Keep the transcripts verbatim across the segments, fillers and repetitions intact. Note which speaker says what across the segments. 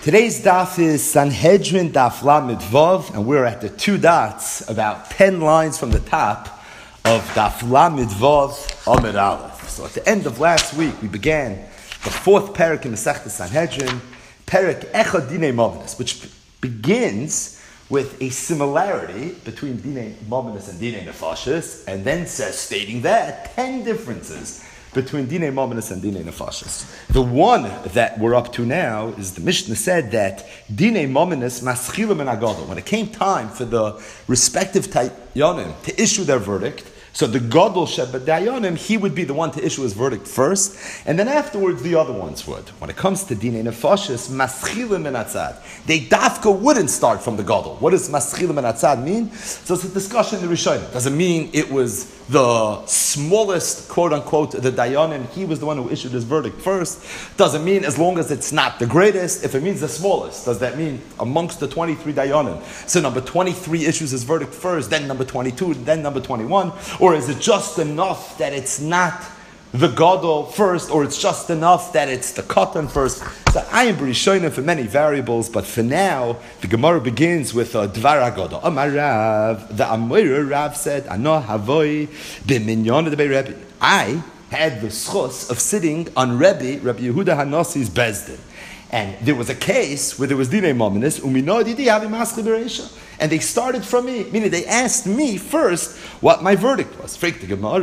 Speaker 1: Today's daf is Sanhedrin Daf Lamed Vav, and we're at the two dots, about ten lines from the top of Daf Lamed Vav Amud Aleph. So at the end of last week, we began the fourth parak in Masechta Sanhedrin, Parak Echad Dinei Mominus, which begins with a similarity between Dinei Mominus and Dinei Nefashis, and then says, stating that, ten differences between Dinei Mominus and Dinei Nefashis. The one that we're up to now is the Mishnah said that Dinei Mominus maschilim and agadol. When it came time for the respective Dayanim to issue their verdict, so the Gadol Shebadayanim, he would be the one to issue his verdict first, and then afterwards the other ones would. When it comes to Dinei Nefashis, maschilim and atzad, they dafka wouldn't start from the Gadol. What does maschilim and atzad mean? So it's a discussion in the Rishonim. Does it mean it was the smallest, quote unquote, the Dayanim, he was the one who issued his verdict first? Does it mean as long as it's not the greatest? If it means the smallest, does that mean amongst the twenty-three Dayanim, so number twenty-three issues his verdict first, then number twenty-two, then number twenty-one? Or is it just enough that it's not the Gadol first, or it's just enough that it's the Katan first? So I am B'rishonim for many variables, but for now, the Gemara begins with a Dvar HaGadol. Amar Rav, the Amor Rav said, Ano Havoi b'minyan de Rebbe. I had the schus of sitting on Rebbe, Rabbi Yehuda Hanosi's Bezdin. And there was a case where there was Dinei Mominus, Umino Didi Havi Maschli Bereisha. And they started from me, meaning they asked me first what my verdict was. The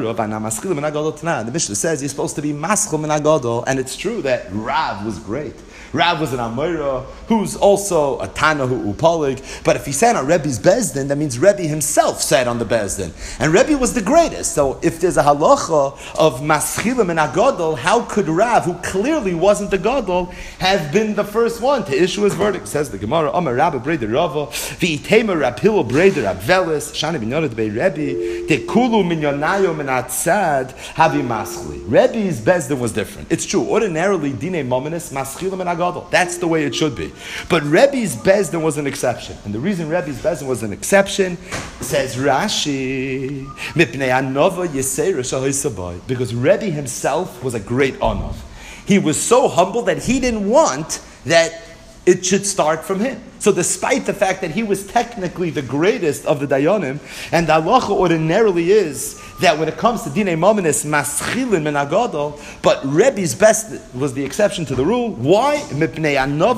Speaker 1: Mishnah says you're supposed to be maschil min hagadol, and it's true that Rav was great. Rav was an Amora who's also a Tana who upalig, but if he sat on Rebbe's Bezdin, that means Rebbe himself sat on the Bezdin. And Rebbe was the greatest. So if there's a halacha of maschilim and agadol, how could Rav, who clearly wasn't the gadol, have been the first one to issue his verdict? Says the Gemara, Amar Rabba Breder Rava, V'itema Rab Hillel Breder Rab Velis, Shani Binyonet Bei Rebbe, Tekulu Minyonayo Menatzad, Havi Maschli. Rebbe's Bezdin was different. It's true. Ordinarily, Dinei Mominus, maschilim and agadol. That's the way it should be. But Rebbe's Bezdin was an exception. And the reason Rebbe's Bezdin was an exception, says Rashi, because Rebbe himself was a great Anav. He was so humble that he didn't want that it should start from him. So despite the fact that he was technically the greatest of the Dayanim, and the halacha ordinarily is that when it comes to Dinei Mominus, maschilin min hagadol, but Rebbe's best was the exception to the rule. Why? We're going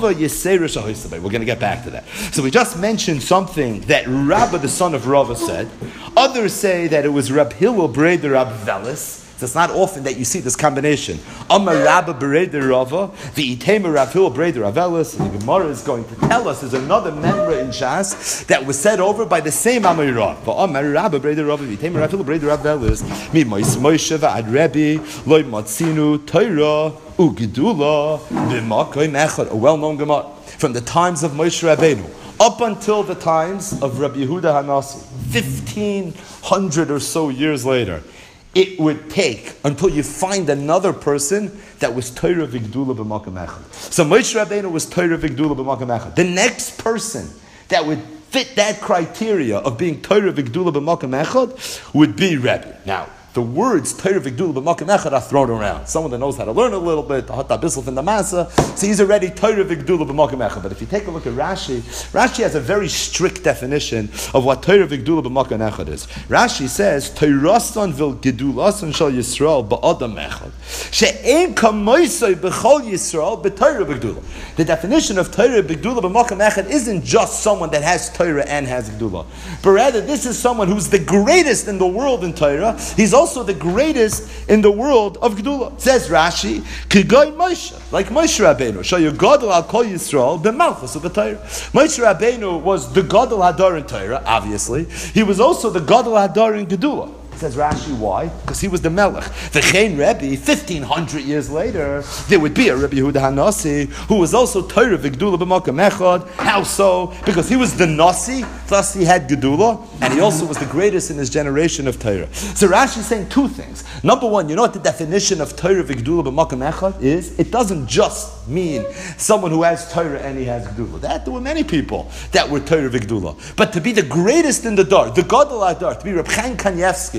Speaker 1: to get back to that. So we just mentioned something that Rabba, the son of Rava, said. Others say that it was Rab Hillel Breder Rab Velis. So it's not often that you see this combination. Amar Rabba Bereder Rava, the Itema Rav Hillel Breder Rav Velis. And the Gemara is going to tell us there's another member in Shas that was said over by the same Amar Rav. But Amar Rabba Bereder Rava, the Itema Rav Hillel Breder Rav Velis. Mi Mois Moshe v'ad Rebbe loy matzinu Torah ugedula b'makom echad. A well-known Gemara from the times of Moshe Rabbeinu up until the times of Rabbi Yehuda Hanasi, fifteen hundred or so years later. It would take until you find another person that was Torah v'gdula b'makom echad. So Moshe Rabbeinu was Torah v'gdula b'makom echad. The next person that would fit that criteria of being Torah v'gdula b'makom echad would be Rebbe. Now, the words Torah v'gdula b'makom echad are thrown around. Someone that knows how to learn a little bit, the Hata Bissel from the Masa, so he's already Torah v'gdula b'makom echad. But if you take a look at Rashi, Rashi has a very strict definition of what Torah v'gdula b'makom echad is. Rashi says, Torahson v'gdulason shal Yisrael ba'adam echad. She'en kamoisoi b'chol Yisrael b'Torah v'gdula. The definition of Torah v'gdula b'makom echad isn't just someone that has Torah and has Gdula, but rather this is someone who's the greatest in the world in Torah. He's also also the greatest in the world of Gedula. Says Rashi, Kigoy Moshe, like Moshe Rabbeinu, Shayu Gadol al Kol Yisrael b'malchus of the Torah. Moshe Rabbeinu was the Gadol Hadar in Torah, obviously. He was also the Gadol Hadar in Gedula. Says Rashi, why? Because he was the Melech. V'chein Rebbe, fifteen hundred years later, there would be a Rebbe Yehuda Hanasi who was also Torah v'Gedula b'makom echad. How so? Because he was the Nasi, thus he had Gedula, and he also was the greatest in his generation of Torah. So Rashi is saying two things. Number one, you know what the definition of Torah v'Gedula b'makom echad is? It doesn't just mean someone who has Torah and he has Gedula. That there were many people that were Torah v'Gedula. But to be the greatest in the Dar, the Gadol Hadar, to be Reb Chaim Kanievsky,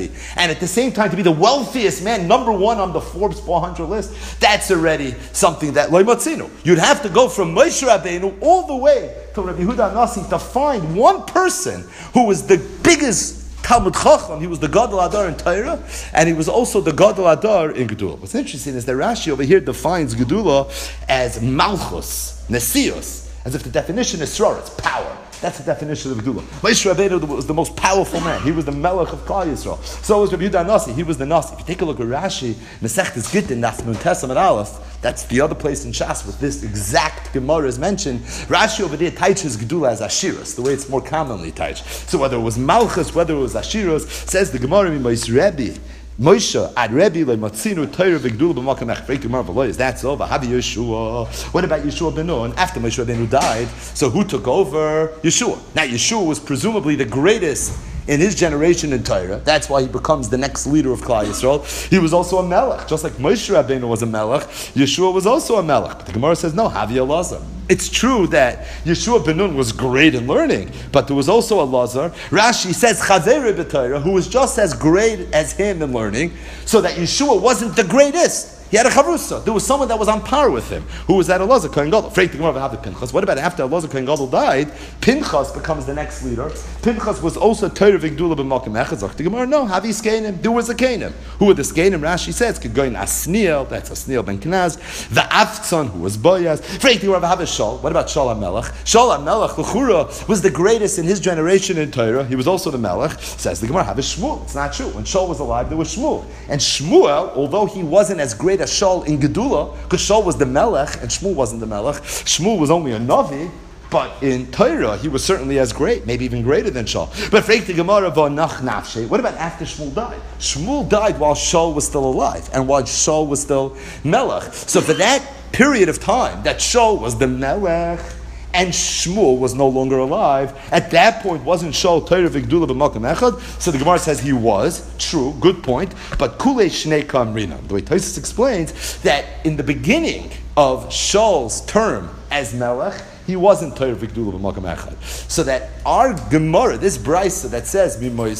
Speaker 1: Rebbe, and at the same time to be the wealthiest man, number one on the Forbes four hundred list, that's already something that Lo Matzinu. You'd have to go from Moshe Rabbeinu all the way to Rabbi Yehuda Nasi to find one person who was the biggest Talmud Chacham. He was the Gadol Adar in Torah, and he was also the Gadol Adar in Gedula. What's interesting is that Rashi over here defines Gedula as Malchus, Nesios, as if the definition is Sror, it's power. That's the definition of Gedula. Moshe Rabbeinu was the most powerful man. He was the Melech of Klal Yisrael. So was Rabbi Yehuda Nasi. He was the Nasi. If you take a look at Rashi, Masechtas Gittin, Daf Nun Tes Amud Aleph, that's the other place in Shas with this exact Gemara is mentioned. Rashi over there teaches Gedula as Ashiras, the way it's more commonly taught. So whether it was Malchus, whether it was Ashiras, says the Gemara in Moshe Rebbe, Moshe ad Rebbe le Matzinu Torah v'Gedula b'Makom Ech. Freik Gemara v'Lois. That's over. Habi Yeshua. What about Yeshua ben Nun? After Moshe Rabbeinu died, so who took over? Yeshua. Now Yeshua was presumably the greatest in his generation in Torah. That's why he becomes the next leader of Klal Yisrael. He was also a melech, just like Moshe Rabbeinu was a melech. Yeshua was also a melech. But the Gemara says no. Havi Elazar. It's true that Yeshua ben Nun was great in learning, but there was also a Lazar. Rashi says Chazei b'Torah, who was just as great as him in learning, so that Yeshua wasn't the greatest. He had a charusa. There was someone that was on par with him. Who was that? Elazar Kohen Gadol. Freik the Gemara have the Pinchas. What about after Elazar Kohen Gadol died? Pinchas becomes the next leader. Pinchas was also Torah v'Gedula b'Makom Echad. Zok the Gemara, no. Havi Skenim. There was a Kenim. Who were the Skenim? Rashi says could go in Asniel. That's Asniel ben Kenaz. The Avtzon, who was Boyaz. Freik the Gemara have a Shol. What about Shol HaMelech? Shol HaMelech L'chura was the greatest in his generation in Torah. He was also the Melech. Says the Gemara have a Shmuel. It's not true. When Shol was alive, there was Shmuel. And Shmuel, although he wasn't as great as Shol in Gedula, because Shol was the Melech and Shmuel wasn't the Melech. Shmuel was only a Navi, but in Torah he was certainly as great, maybe even greater than Shol. But Freik the Gemara v'Nach Nafshe. What about after Shmuel died? Shmuel died while Shol was still alive and while Shol was still Melech. So for that period of time that Shol was the Melech and Shmuel was no longer alive, at that point wasn't Shol Torah v'Gedula b'Makom Echad? So the Gemara says he was, true, good point, but Kulei Shnei Kamrina. The way Tosfos explains that in the beginning of Shol's term as Melech, he wasn't Torah v'Gedula b'Makom Echad. So that our Gemara, this brisa that says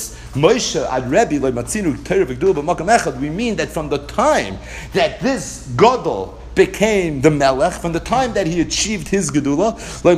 Speaker 1: Moshe ad Rebbe le Matzinu Torah v'Gedula b'Makom Echad, we mean that from the time that this Gadol became the Melech, from the time that he achieved his Gedula,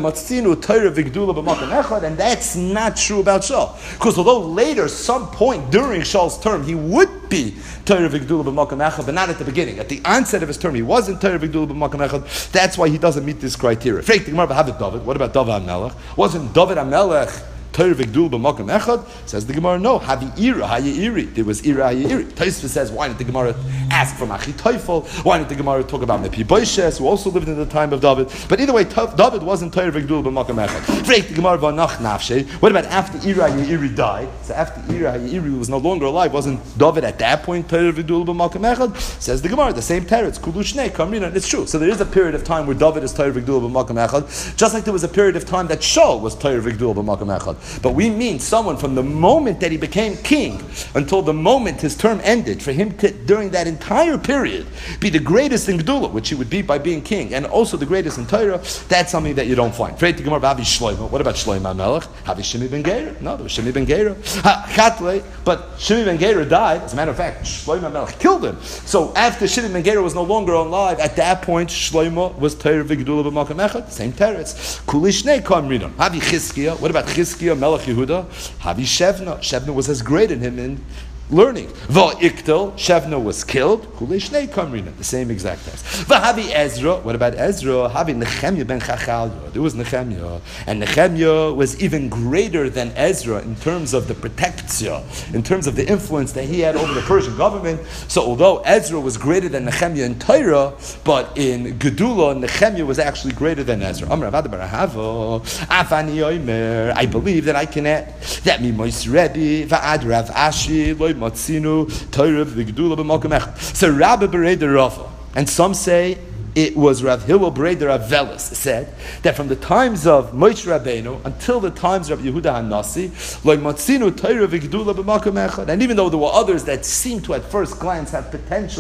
Speaker 1: and that's not true about Shol. Because although later, some point during Shol's term, he would be Torah v'Gedula b'Makom Echad, but not at the beginning. At the onset of his term, he wasn't Torah v'Gedula b'Makom Echad. That's why he doesn't meet this criteria. Freik the Gemara v'Havit David. What about David HaMelech? Wasn't David HaMelech Torah v'Gedula b'Makom Echad? Says the Gemara, no. Havi ira hayeiri. There was ira hayeiri. Tosfos says, why didn't the Gemara ask from Achitophel? Why didn't the Gemara talk about Mephibosheth, who also lived in the time of David? But either way, David wasn't Torah v'Gedula b'Makom Echad. Freik the Gemara v'Nach Nafshe. What about after ira hayeiri died? So after ira hayeiri was no longer alive, wasn't David at that point Torah v'Gedula b'Makom Echad? Says the Gemara, the same teretz. Kulu Shnei Kamrina. And it's true. So there is a period of time where David is Torah v'Gedula b'Makom Echad, just like there was a period of time that Shol was Torah v'Gedula b'Makom Echad. But we mean someone from the moment that he became king until the moment his term ended, for him to, during that entire period, be the greatest in Gedula, which he would be by being king, and also the greatest in Torah, that's something that you don't find. What about Shlomo HaMelech? Havi Shimi ben Gera? No, there was Shimi ben Gera. But Shimi ben Gera died. As a matter of fact, Shlomo HaMelech killed him. So after Shimi ben Gera was no longer alive, at that point, Shlomo was Torah v'Gedula b'Makom Echad. Same teretz. Kuli Shnei Kamrina. Havi Chizkiah. What about Chizkiah, Melech Yehuda? Havi Shevna. Shevna was as great in him in learning. Va'iktel. Shevna was killed. Kulei Shnei Kamrina. The same exact text. Va'havi Ezra. What about Ezra? Havi Nehemiah ben Chachalya. There was Nehemiah. And Nehemiah was even greater than Ezra in terms of the protectia, in terms of the influence that he had over the Persian government. So although Ezra was greater than Nehemiah in Torah, but in Gedula, Nehemiah was actually greater than Ezra. I believe that I can add that me Moshe Rebbe va'ad Rav Ashi loy matzinu Torah v'Gedula b'Makom Echad. So Rabbi Bereder Rava, and some say it was Rav Hillel Bereder Avelis, said that from the times of Moshe Rabbeinu until the times of Yehuda HaNasi, loy matzinu Torah v'Gedula b'Makom Echad. And even though there were others that seemed to at first glance have potentially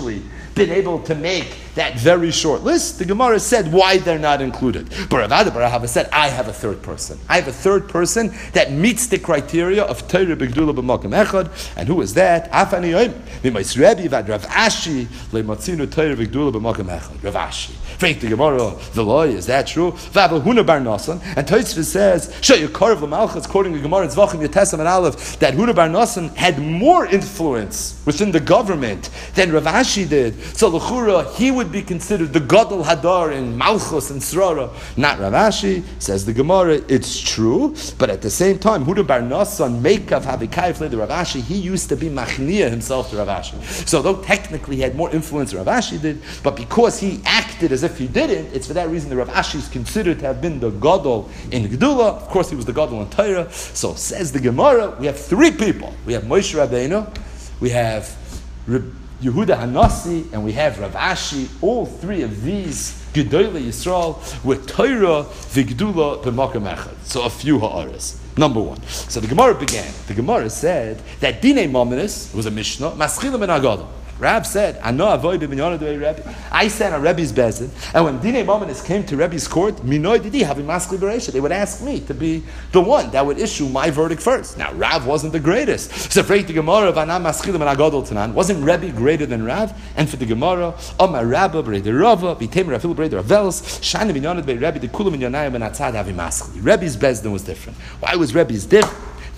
Speaker 1: been able to make that very short list, the Gemara said why they're not included. But Rav Ada bar Ahava said, I have a third person. I have a third person that meets the criteria of Torah b'Gdula b'Makom Echad, and who is that? Afani Yom, Mimais Rebbe vad Rav Ashi le'matzinu Torah b'Gdula b'Makom Echad. Rav Ashi. Frank the Gemara, the law, is that true? Vava Huna bar Nasan, and Tosfos says, Sheyakarav l'Malchus, quoting the Gemara in Zvachim Yetesam and Aleph, that Huna bar Nasan had more influence within the government than Rav Ashi did. So l'chura, he would be considered the Gadol Hadar in Malchus and Srara, not Rav Ashi. Says the Gemara, it's true, but at the same time, Huda bar Nasan, Meikav Havikayev the Rav Ashi, he used to be Machnia himself to Rav Ashi. So though technically he had more influence than Rav Ashi did, but because he acted as if he didn't, it's for that reason that Rav Ashi is considered to have been the Gadol in Gedula. Of course, he was the Gadol in Torah. So says the Gemara, we have three people. We have Moshe Rabbeinu, we have Reb Yehuda Hanasi, and we have Rav Ashi. All three of these Gedolei Yisrael with Torah v'Gedula b'Makom Echad. So a few ha'aras. Number one. So the Gemara began. The Gemara said that Dinei Mominus was a Mishnah, Maschilim and Agadol. Rab said, I know avoid b'minyan the way Rebbe. I sat on Rebbe's bezin, and when Dinei Mominus came to Rebbe's court, Minoi didi having maskli bereisha, they would ask me to be the one that would issue my verdict first. Now Rav wasn't the greatest. So for the Gemara, Vanam Maschilim and Agadol Tanan, wasn't Rebbe greater than Rav? And for the Gemara, Omar Rabba Breder Rava, B'Tem Rafil Breder Avels, Shani Minyan the Rebbe, the Kulam Minyanayim and Atzad having maskli. Rebbe's bezin was different. Why was Rebbe's different?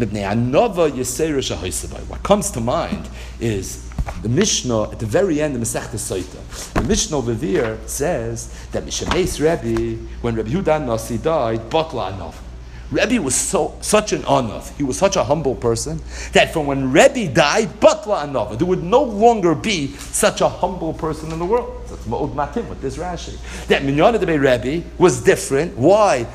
Speaker 1: What comes to mind is the Mishnah at the very end of Masechta Soita. The Mishnah over there says that Mishameis Rebbe, when Rebbe Yehuda Nasi died, Batla Anav. Rebbe was so such an anav, he was such a humble person, that from when Rebbe died, Batla Anav, there would no longer be such a humble person in the world. That's Ma'od Matim with this Rashi. That Minyan Debei Rebbe was different. Why?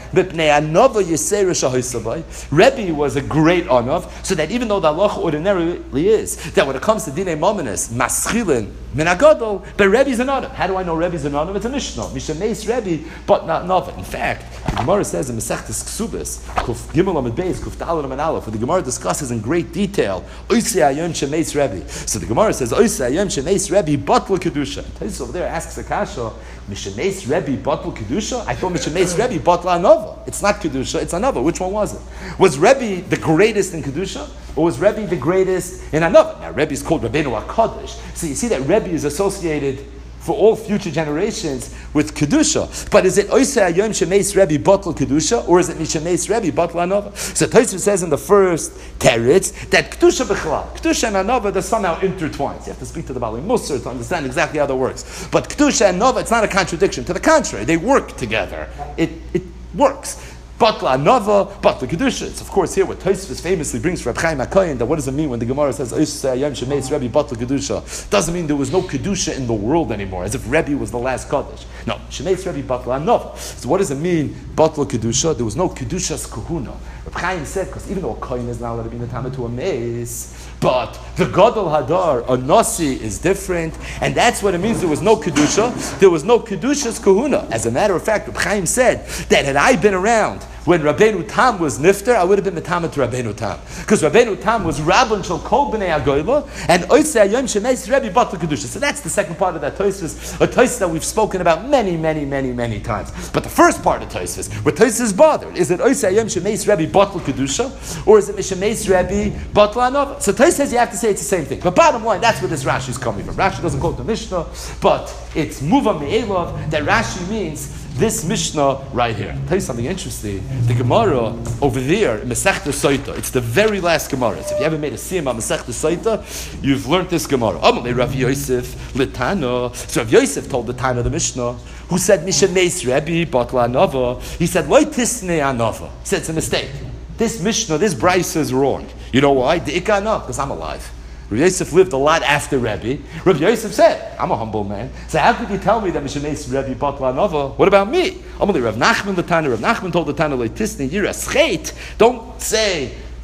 Speaker 1: Rebbe was a great anav, so that even though the halacha ordinarily is that when it comes to Dinei Mominus, Maschilin, Minagadol, but Rebbe's an anav. How do I know Rebbe's an anav? It's a Mishnah. Mishameis Rebbe, but not Nava. In fact, the Gemara says in Masechtas Ksubis, Kuf Gimel Amid Beis, Kuf Talad Amid Aleph, where the Gemara discusses in great detail Oisei Ayom Shemeis Rebbe. So the Gemara says Oisei Ayom Shemeis Rebbe Batla Kedusha. Tais over there asks Akasha, Mishameis Rebbe Batla Kedusha. I thought Mishameis Rebbe Batla Anova. It's not Kedusha, it's Anova. Which one was it? Was Rebbe the greatest in Kedusha, or was Rebbe the greatest in Anova? Now Rebbe is called Rabbeinu HaKadosh. So you see that Rebbe is associated for all future generations with Kedusha. But is it Oisei Ayom Shemeis Rebbe Batla Kedusha, or is it Mishameis Rebbe Batla Anova? So Tosfos says in the first teretz that Kedusha B'chalal, Kedusha and Anova, they're somehow intertwined. You have to speak to the Bali Musar to understand exactly how that works. But Kedusha and Anova, it's not a contradiction. To the contrary, they work together. It it works. Batla Anova, Batla Kedusha. It's of course here what Tosfos famously brings for Reb Chaim HaKohen, that what does it mean when the Gemara says Oisei Ayom Shemeis Rebbe Batla Kedusha? Doesn't mean there was no Kedusha in the world anymore, as if Rebbe was the last Kaddish. No, Shemeis Rebbe Batla Anova. So what does it mean, Batla Kedusha? There was no Kedusha's Kahuna. Reb Chaim said, because even though a Kohen is not allowed to be in the Talmud to a maze, but the Gadol Hadar, a Nasi, is different, and that's what it means. There was no Kedusha. There was no Kedusha's Kahuna. As a matter of fact, Reb Chaim said that had I been around when Rabbeinu Tam was nifter, I would have been metamet to Rabbeinu Tam, because Rabbeinu Tam was Rabbon Shel Kol Bnei Agoyla, and Oisei Ayom Shemeis Rebbe Batla Kedusha. So that's the second part of that Tosfos, a Tosfos that we've spoken about many, many, many, many times. But the first part of Tosfos, where Tosfos is bothered, is it Oisei Ayom Shemeis Rebbe Batla Kedusha, or is it Mishameis Rebbe Batla Anova? So Tosfos says you have to say it's the same thing. But bottom line, that's where this Rashi is coming from. Rashi doesn't quote the Mishnah, but it's Muva Me'elav that Rashi means this Mishnah right here. I'll tell you something interesting. The Gemara over there in Masechta Soita, it's the very last Gemara. So if you haven't made a siyum on Masechta Soita, you've learned this Gemara. Amalei Rav Yosef Litana. So Rav Yosef told the Tana of the Mishnah, who said Mishameis Rebbe Batla Anova. He said Lo Tisnei Anova. He said it's a mistake. This Mishnah, this Brisa is wrong. You know why? The Ikka Anov, because I'm alive. Rav Yosef lived a lot after Rebbe. Rav Yosef said, I'm a humble man. So how could you tell me that Mishameis Rebbe Batla Anova? What about me? Amalei Rav Nachman the Tana. Rav Nachman told the Tana, Lo Tisnei Yiras Chet. Don't say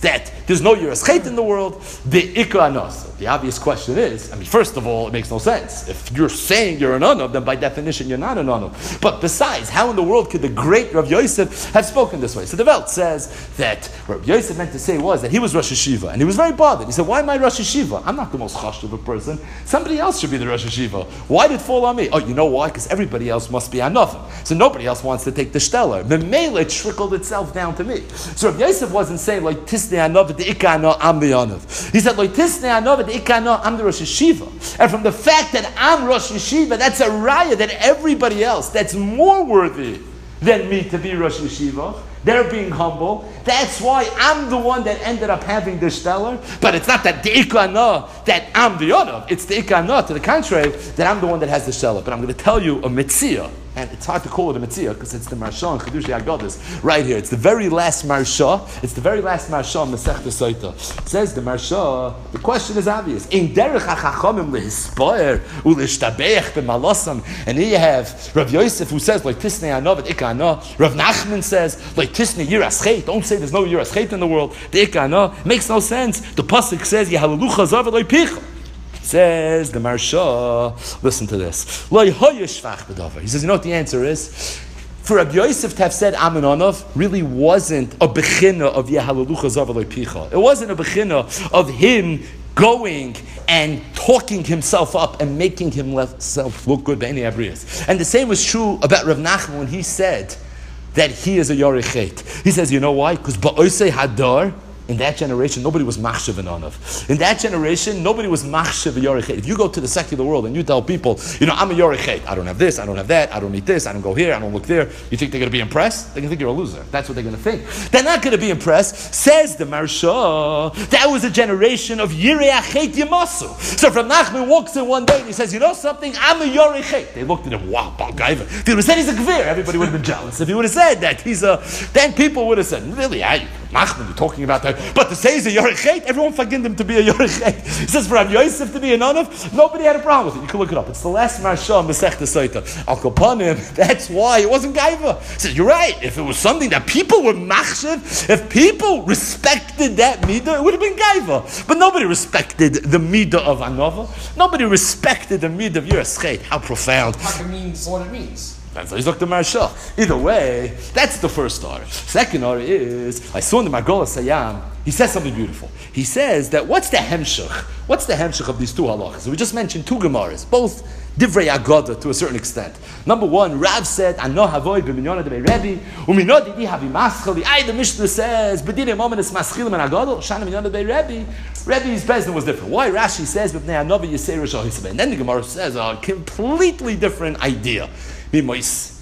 Speaker 1: that there's no Yiras Chet in the world, the Ikra Anos. The obvious question is, I mean, first of all, it makes no sense. If you're saying you're an Anav, then by definition you're not an Anav. But besides, how in the world could the great Rav Yosef have spoken this way? So the Welt says that what Rav Yosef meant to say was that he was Rosh Hashiva, and he was very bothered. He said, why am I Rosh Hashiva? I'm not the most chashuv of a person. Somebody else should be the Rosh Hashiva. Why did it fall on me? Oh, you know why? Because everybody else must be Anavim. So nobody else wants to take the Steller. The Mele it trickled itself down to me. So Rav Yosef wasn't saying, like, Tisnei Anav, the Ikka Anav, I'm the Anav. He said, like, Tisnei Anav, the Ikka Anav, I'm the Rosh Hashiva. And from the fact that I'm Rosh Hashiva, that's a raya that everybody else that's more worthy than me to be Rosh Hashiva, they're being humble. That's why I'm the one that ended up having the stellar. But it's not that the Ikana that I'm the Yonav. It's the Ikana, to the contrary, that I'm the one that has the stellar. But I'm going to tell you a mitzvah. And it's hard to call it a mitzvah because it's the Marsha and Chedushi Agadas right here. It's the very last Marsha. It's the very last Marsha in Masechta Soita. It says the Marsha. The question is obvious. In derech hachachamim lehispoer ulishtabech b'malosam. And here you have Rav Yosef who says like Tisnei Anav et Ikana. Rav Nachman says like Tisnei Yiras Chet. Don't say there's no Yiras Chet in the world. The Ikana makes no sense. The pasuk says Yehalalucha zav loy picha. Says the Marsha, listen to this. He says, you know what the answer is? For Rabbi Yosef to have said Amen Anav really wasn't a bechina of Yehalalucha Zav Eloi Picha. It wasn't a bechina of him going and talking himself up and making himself look good by any abrias. And the same was true about Rav Nachman when he said that he is a Yorichet. He says, you know why? Because Ba'osei Hadar, in that generation, nobody was machshav and anav. In that generation, nobody was machshav yorichet. If you go to the secular world and you tell people, you know, I'm a yorichet, I don't have this, I don't have that, I don't eat this, I don't go here, I don't look there, you think they're going to be impressed? They're going to think you're a loser. That's what they're going to think. They're not going to be impressed. Says the Marsha, that was a generation of yirei achet yamasu. So from Nachman walks in one day and he says, you know something, I'm a yorichet. They looked at him, wow, Baal Gaiva. If he would have said he's a gvir, everybody would have been jealous. If he would have said that he's a, then people would have said, really, I, Nachman, you're talking about that. But to say he's a Yorichet, everyone forgive him to be a Yorichet. He says for Rabbi Yosef to be an Anav, nobody had a problem with it. You can look it up. It's the last Marsha in Masechta Soita. Al Kapanim, that's why it wasn't Gaiva. He says, you're right. If it was something that people were machshav, if people respected that midah, it would have been Gaiva. But nobody respected the midah of Anava. Nobody respected the midah of Yiras. How profound.
Speaker 2: It means what it means.
Speaker 1: That's how he's looked at Marsha. Either way, that's the first story. Second story is, I saw in the Margola Sayam, he says something beautiful. He says that what's the hemshech? What's the hemshech of these two halachas? So we just mentioned two Gemaras, both divrei agoda to a certain extent. Number one, Rav said, "Ano havoy b'minyona de Rebbe, u'minod didi havi maschali." Ay, the Mishnah says, "B'dinei moment is maschilim and agadol shana minyona de Rebbe." Rebbe's president was different. Why? Rashi says, "B'nei anovi yisei rosh ha'hisabei." And then the Gemara says a completely different idea. Moshe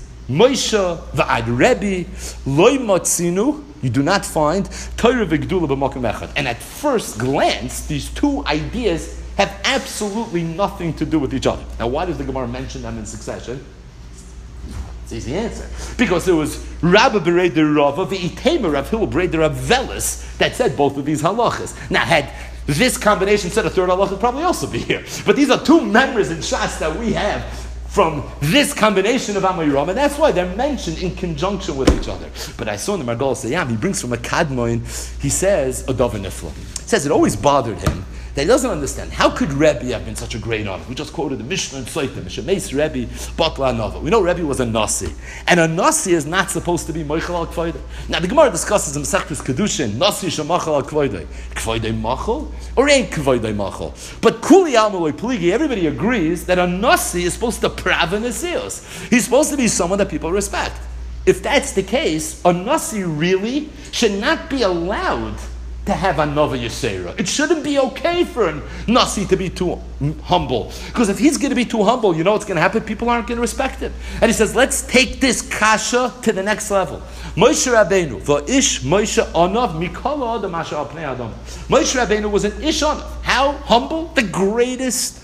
Speaker 1: v'ad Rebbe loy motzinu. You do not find Torah v'gdula b'makom echad. And at first glance, these two ideas have absolutely nothing to do with each other. Now, why does the Gemara mention them in succession? It's an easy answer. Because it was Rabbi Berei de Rava v'itema Rav Hillel Berei de Rav Velis that said both of these halachas. Now, had this combination said a third halacha, would probably also be here. But these are two members in Shas that we have from this combination of Amoyram, and that's why they're mentioned in conjunction with each other. But I saw in the Margol Sayam, he brings from a Kadmoin, he says, a Dov Nifla. He says it always bothered him that he doesn't understand. How could Rebbe have been such a great honor? We just quoted the Mishnah and Soitim, Mishemeis Rebbe, Batla Nova. We know Rebbe was a Nasi. And a Nasi is not supposed to be Moichel al Kvoide. Now the Gemara discusses in Masechtas Kedushin, Nasi Shemachel al Kvoide. Kvoide Machel? Or ain't Kvoide Machel? But Kuli Almaloi Pligi, everybody agrees that a Nasi is supposed to prav in Nasios. He's supposed to be someone that people respect. If that's the case, a Nasi really should not be allowed to have another Yisera. It shouldn't be okay for a Nasi to be too humble. Because if he's going to be too humble, you know what's going to happen? People aren't going to respect him. And he says, let's take this kasha to the next level. Moshe Rabbeinu, v'ish Moshe Anav mikol adam asher al pnei adam. Moshe Rabbeinu was an ish Anav. How humble? The greatest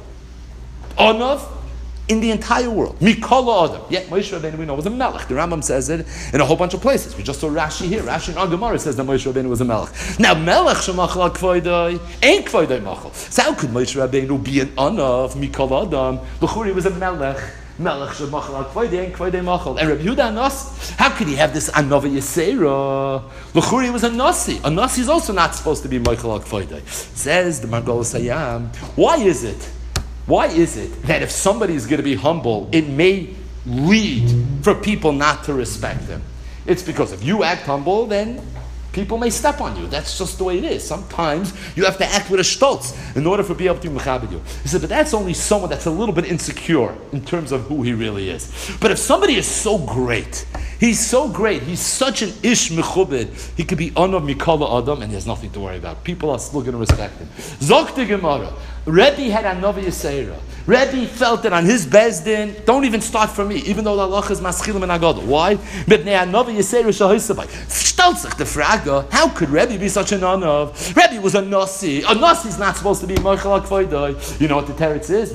Speaker 1: Anav in the entire world. Mikol Adam. Yet Moshe Rabbeinu, we know, was a melech. The Rambam says it in a whole bunch of places. We just saw Rashi here. Rashi in our Gemara says that Moshe Rabbeinu was a melech. Now, melech shemachal al kvoidai ain't kvoidai machal. So how could Moshe Rabbeinu be an anav mikol Adam? L'churi was a melech Melech shemachal al kvoidei and kvoidei machal. And Rabbi Yehuda Nasi, how could he have this Anova Yisera? L'churi was a Nasi. A Nasi is also not supposed to be Machal al kvoidei. Says the Margolis Hayam, why is it? Why is it that if somebody is going to be humble, it may lead for people not to respect him? It's because if you act humble, then people may step on you. That's just the way it is. Sometimes you have to act with a stolz in order for be able to mechabed you. He said, but that's only someone that's a little bit insecure in terms of who he really is. But if somebody is so great, he's so great, he's such an ish mechubed, he could be anav mikala adam, and there's nothing to worry about. People are still going to respect him. Zok the Gemara. Rebbe had Anova Yisera. Rebbe felt that on his bezdin, don't even start from me, even though the Allah is maschilim and agadol. Why? Mibnei Anova Yisera shahoisabay. Stelzich the fraga. How could Rebbe be such an anov? Rebbe was a nasi. A nasi is not supposed to be moichel akvoidai. You know what the teretz is?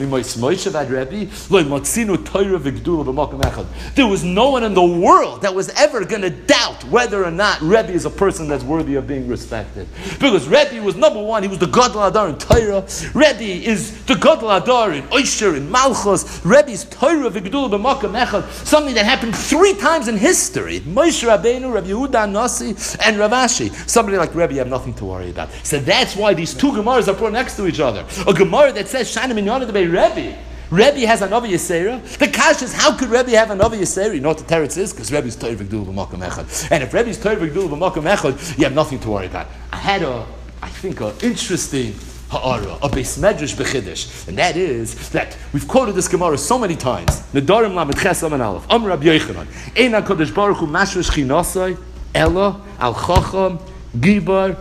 Speaker 1: There was no one in the world that was ever going to doubt whether or not Rebbe is a person that's worthy of being respected. Because Rebbe was number one. He was the Gadol Adar in Torah. Rebbe is the Gadol Adar in Oisher, in Malchus. Rebbe's Torah v'Gedula b'Makom Echad, something that happened three times in history. Moshe Rabbeinu, Rabbi Yehuda Nasi, and Rav Ashi. Somebody like Rebbe, you have nothing to worry about. So that's why these two Gemaras are brought next to each other. A Gemara that says Shana Minyana Debei Rebbe. Rebbe has Anova Yisera. The kash is, how could Rebbe have Anova Yisera? You know what the teretz is? Because Rebbe's Torah v'Gedula b'Makom Echad. And if Rebbe's Torah v'Gedula b'Makom Echad, you have nothing to worry about. I had a, I think, an interesting ha'ara, a beis medrash b'chiddush, and that is that we've quoted this Gemara so many times. Nedarim lamed ches amen aleph. Amar Rabbi Yochanan, Ein HaKadosh Baruch Hu mashresh chinasai ela al chacham gibar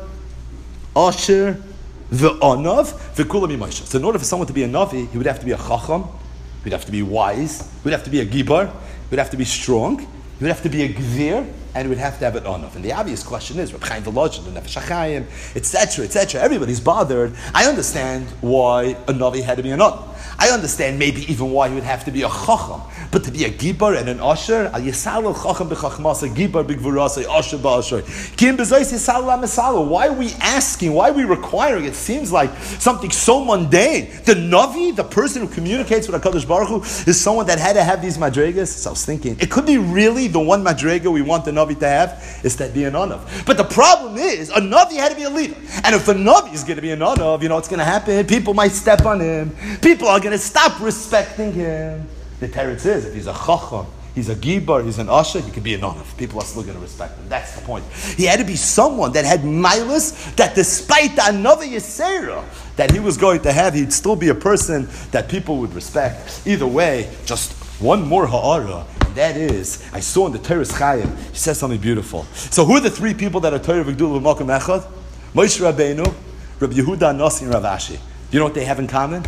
Speaker 1: asher v'anav v'kulam imaisha. So in order for someone to be a navi, he would have to be a chacham, he would have to be wise, he would have to be a gibar, he would have to be strong, he would have to be a gvir, and would have to have it anav. And the obvious question is, Reb Chaim Volozhin, the Nefesh HaChaim, et cetera, et cetera. Everybody's bothered. I understand why a navi had to be an anav. I understand maybe even why he would have to be a chacham, but to be a gibar and an asher, al yisal chacham b'chachmas, a gibar b'gvurasa, asher ba'asher. Kim b'zayis yisal la'mesalo. Why are we asking? Why are we requiring? It seems like something so mundane. The navi, the person who communicates with HaKadosh Baruch Hu, is someone that had to have these madregas. So I was thinking, it could be really the one madrega we want the navi to have is that be an anav. But the problem is, a navi had to be a leader, and if the navi is going to be an anav, you know what's going to happen? People might step on him. People are going to stop respecting him. The teretz is, if he's a chacham, he's a gibar, he's an asher, he could be an anav. People are still going to respect him. That's the point. He had to be someone that had milas, that despite the another yisera that he was going to have, he'd still be a person that people would respect. Either way, just one more ha'ara, and that is, I saw in the Teres Chaim, he says something beautiful. So who are the three people that are Torah v'Gedula b'Makom Echad? Moshe Rabbeinu, Rabbi Yehuda Nasi, and Rav Ashi. You know what they have in common?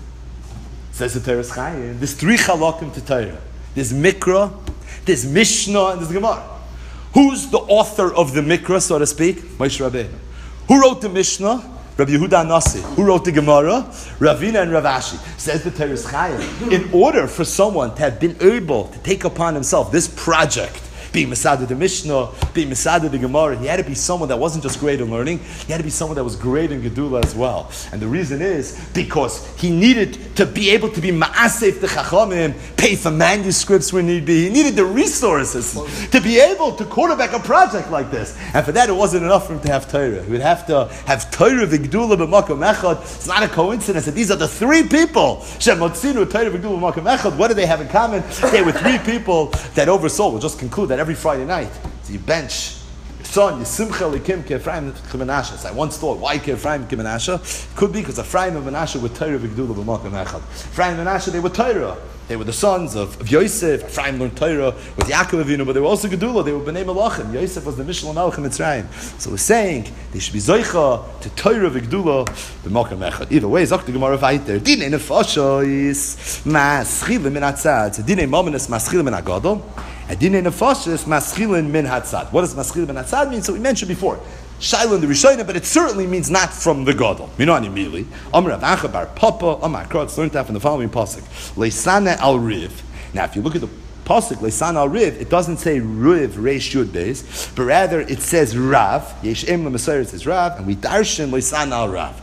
Speaker 1: Says the Teres Chaim, there's three chalakim to Torah. There's Mikra, there's Mishnah, and there's Gemara. Who's the author of the Mikra, so to speak? Moshe Rabbeinu. Who wrote the Mishnah? Rabbi Yehuda Nasi. Who wrote the Gemara? Ravina and Rav Ashi. Says the Teres Chaim, in order for someone to have been able to take upon himself this project, being Masada the Mishnah, being Masada the Gemara, he had to be someone that wasn't just great in learning, he had to be someone that was great in Gedula as well. And the reason is because he needed to be able to be Ma'asef the Chachamim, pay for manuscripts when need be. He needed the resources to be able to quarterback a project like this. And for that, it wasn't enough for him to have Torah. He would have to have Torah v'Gedula b'Makom Echad. It's not a coincidence that these are the three people. Shemotzinu Torah v'Gedula b'Makom Echad. What do they have in common? They were three people that oversaw. We'll just conclude that every Friday night, so you bench your son, Yisimcha Likim Ke'Ephraim Ke'Menashe. So I once thought, why Ke'Ephraim Ke'Menashe? Could be because Ephraim and Menashe were Torah v'Gedula b'Makom Echad. Ephraim and Menashe, they were Torah. They were the sons of, of Yosef. Ephraim learned Torah with Yaakov Avinu, but they were also Gedula. They were Bnei Malachim. Yosef was the Mishal Melech in Mitzrayim. So we're saying they should be Zoicha to Torah v'Gedula b'Makom Echad. Either way, Zok the Gemara Vayter. Dinei nefashos maschilim min hatzad. So dinei mominus maschilim min hagadol. And dinei nefashos maschilim min hatzad. What does maschilim min hatzad mean? So we mentioned before. Shaila in the Rishonim, but it certainly means not from the Gadol. Minani immediately. Amar Rav Acha bar Papa, Amar Krotz learned that from the following pasuk. Leisana al Riv. Now, if you look at the pasuk Leisana al Riv, it doesn't say Riv Reish Yud Beis, but rather it says Rav. Yesh Em LeMesayir, it says Rav, and we darshan Leisana al Rav.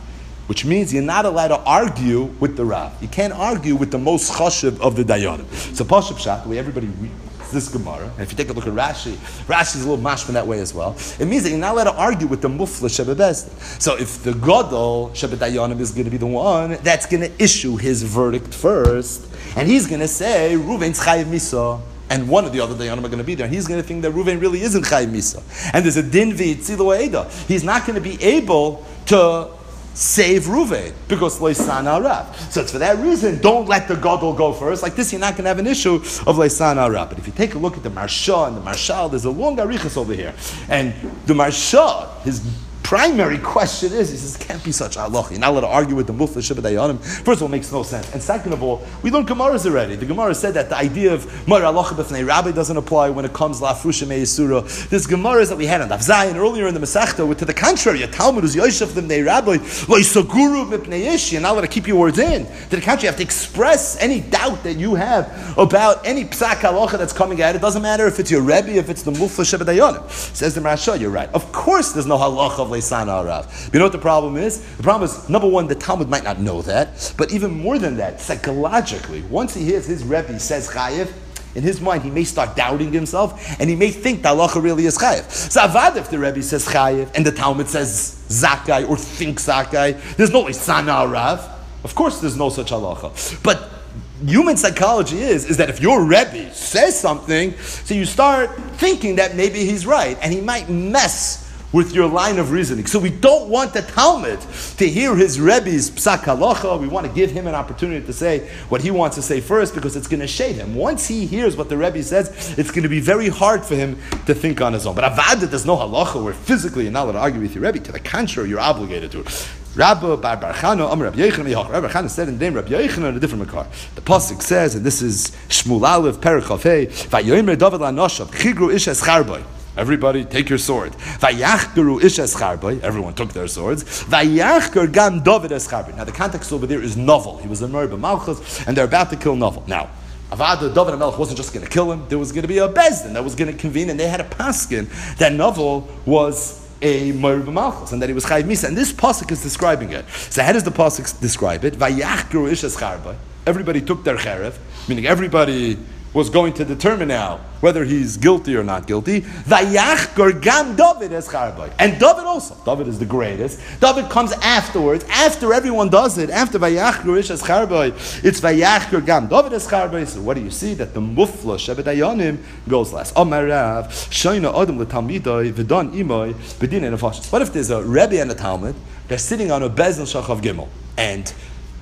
Speaker 1: which means you're not allowed to argue with the Rav. You can't argue with the most chashiv of the Dayanim. So Pashup Shat, the way everybody reads this Gemara, and if you take a look at Rashi, Rashi is a little mashman that way as well. It means that you're not allowed to argue with the Mufla Shebebez. So if the Gadol Shebetayonim is going to be the one that's going to issue his verdict first, and he's going to say, Ruvain's Chayiv Misa, and one of the other Dayanim are going to be there, and he's going to think that Ruvain really isn't Chayiv Misa. And there's a Din V'Yitzilu Eida. He's not going to be able to save Ruvain because Leisan Arav. So it's for that reason, don't let the Gadol go first. Like this, you're not going to have an issue of Leisan Arav. But if you take a look at the Marsha and the Marshal, there's a long Arichas over here. And the Marsha, his primary question is, he says, it can't be such halacha. You're not allowed to argue with the Mufla Shebetayonim. First of all, it makes no sense. And second of all, we learned Gemaras already. The Gemara said that the idea of Mar halacha b'fnei Rabbi doesn't apply when it comes la'afrusha me'yisura. There's Gemaras that we had on Daf Zayin earlier in the Masechta, with to the contrary, a Talmud is Yosef b'fnei Rabbi, lo yisaguru b'pnei ish. You're not allowed to keep your words in. To the contrary, you have to express any doubt that you have about any psak halacha that's coming out. It doesn't matter if it's your Rebbe, if it's the Mufla Shebetayonim. Says the Marsha, you're right. Of course there's no halacha of Leisan Arav. You know what the problem is? The problem is, number one, the Talmud might not know that, but even more than that, psychologically, once he hears his Rebbe says Chayiv, in his mind he may start doubting himself, and he may think the halacha really is Chayiv. So avad if the Rebbe says Chayiv, and the Talmud says Zakai, or thinks Zakai, there's no Leisan Arav. Of course there's no such halacha. But human psychology is, is that if your Rebbe says something, so you start thinking that maybe he's right, and he might mess with your line of reasoning. So we don't want the Talmud to hear his Rebbe's psak halacha. We want to give him an opportunity to say what he wants to say first, because it's going to shade him. Once he hears what the Rebbe says, it's going to be very hard for him to think on his own. But avad that there's no halacha where physically you're not allowed to argue with your Rebbe. To the contrary, you're obligated to. Rabba Bar Bar Chana, Amar Rabbi Yochanan, Rabbi Chana said in the name Rabbi Yochanan in a different makar. The pasuk says, and this is Shmuel Aleph Perek Chafei, Vayomer David LaNoshav Chigru Ish Escharboy. Everybody, take your sword. Vayachkeru ish escharboy. Everyone took their swords. Vayachker gam David escharboy. Now the context over there is novel. He was a Mer b'Malchus, and they're about to kill Novel. Now, Avada David HaMelech wasn't just going to kill him. There was going to be a bezdin that was going to convene, and they had a paskin that Novel was a Mer b'Malchus, and that he was Chayiv Misa. And this pasuk is describing it. So how does the pasuk describe it? Vayachkeru ish escharboy. Everybody took their cherev, meaning everybody was going to determine now whether he's guilty or not guilty. Vayachkor gam David escharboy. And David also. David is the greatest. David comes afterwards, after everyone does it, after Vayachkor ish escharboy, it's Vayachkor gam David escharboy. So what do you see? That the Mufla Shebetayonim goes last. Amar Rav, Shoyna Adam leTalmidoi, V'dan Imoy, B'din Nefashis. What if there's a Rebbe and a Talmud, they're sitting on a Bezdin Shachav Gimel, and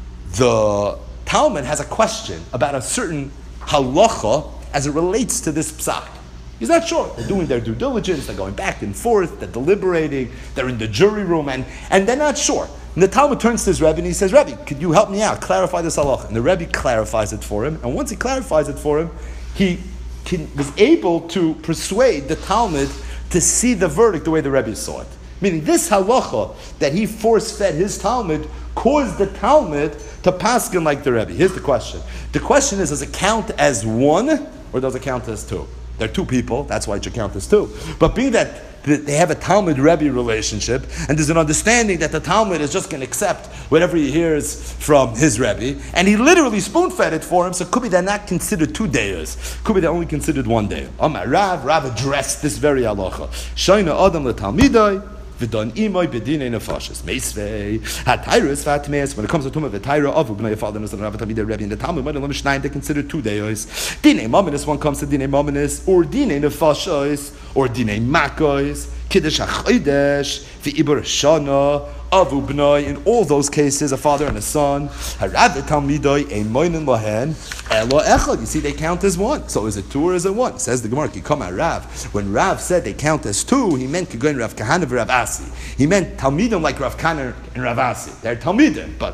Speaker 1: the Talmud has a question about a certain halacha as it relates to this psak. He's not sure. They're doing their due diligence, they're going back and forth, they're deliberating, they're in the jury room, and, and they're not sure. And the Talmud turns to his Rebbe and he says, Rebbe, could you help me out, clarify this halacha? And the Rebbe clarifies it for him, and once he clarifies it for him, he can, was able to persuade the Talmud to see the verdict the way the Rebbe saw it. Meaning this halacha that he force-fed his Talmud caused the Talmud to paskin like the Rebbe. Here's the question. The question is, does it count as one, or does it count as two? They're two people, that's why it should count as two. But being that they have a Talmud-Rebbe relationship, and there's an understanding that the Talmud is just going to accept whatever he hears from his Rebbe, and he literally spoon-fed it for him, so it could be they're not considered two days. Could be they're only considered one day. Amar Rav, Rav addressed this very halacha. Shoyna Adam leTalmidoi, V'dan imoy b'dinei nefashis. Meisvei hatayros vatmeis. When it comes to tumah v'tayra avu b'nei fatherness and Rav Tamidei Rebbe in the Talmud, when the Mishnayim they consider two days. Dinei mominus. One comes to dinei mominus, or dinei nefashis, or dinei makos. Kiddush hachodesh v'ibur shana avu b'nei. In all those cases, a father and a son. Harav talmidoi eimonin lahen elo echad. You see, they count as one. So is it two or is it one? Says the Gemara. Kikama Rav. When Rav said they count as two, he meant Kigoin Rav Kahana v'Rav Asi. He meant talmidim like Rav Kahana and Rav Asi. They're talmidim, but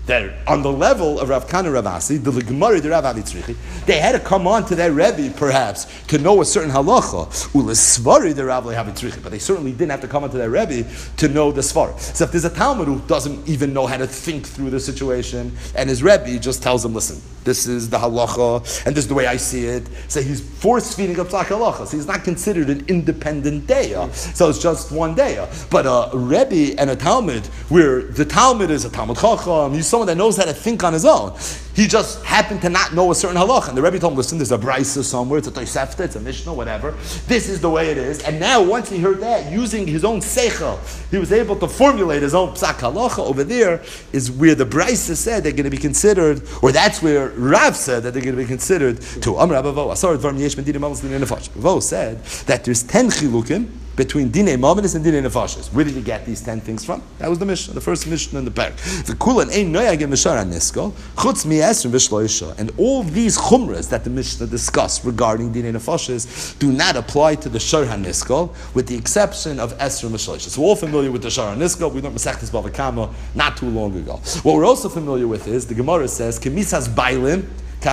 Speaker 1: that on the level of Rav Kana Rav Asi, the Gemara the Rav Avitzrichi, they had to come on to their Rebbe perhaps to know a certain halacha. U'lesvari the Rav Avitzrichi, but they certainly didn't have to come on to their Rebbe to know the svar. So if there's a Talmud who doesn't even know how to think through the situation, and his Rebbe just tells him, listen, this is the halacha, and this is the way I see it. So he's force feeding up Tzak halacha. So he's not considered an independent daya. So it's just one daya. But a Rebbe and a Talmud, where the Talmud is a Talmud Chacham, he's someone that knows how to think on his own. He just happened to not know a certain halacha. And the Rebbe told him, listen, there's a Brisa somewhere, it's a Tosefta, it's a Mishnah, whatever. This is the way it is. And now, once he heard that, using his own seichel, he was able to formulate his own psak halacha. Over there is where the Brisa said they're going to be considered, or that's where Rav said that they're going to be considered to Amr Abavo. Asar Dvar Yesh Ben Dinei Mamas Dinei Nefashos. Ravo said that there's ten chilukim between Dinei Mamas and Dinei Nefashos. Where did he get these ten things from? That was the Mishnah, the first Mishnah in the parak. The Kulan Ein Noyagim Mishar Anisko Chutz Mi Esrim V'Shloisha. And all these chumras that the Mishnah discussed regarding Dinei Nefashos do not apply to the Shar HaNiskal, with the exception of Esrim V'Shloisha. So we're all familiar with the Shar HaNiskal. We learned Masechtas Bava Kama not too long ago. What we're also familiar with is the Gemara says Kemisas Bailim.